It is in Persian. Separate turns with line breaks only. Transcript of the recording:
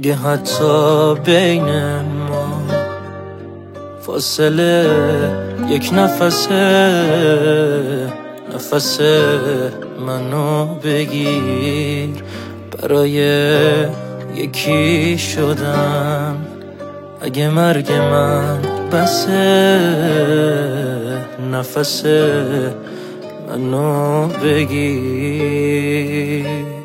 اگه حتی بین ما فاصله یک نفس منو بگیر، برای یکی شدن. اگه مرگ من بسه، نفس منو بگیر.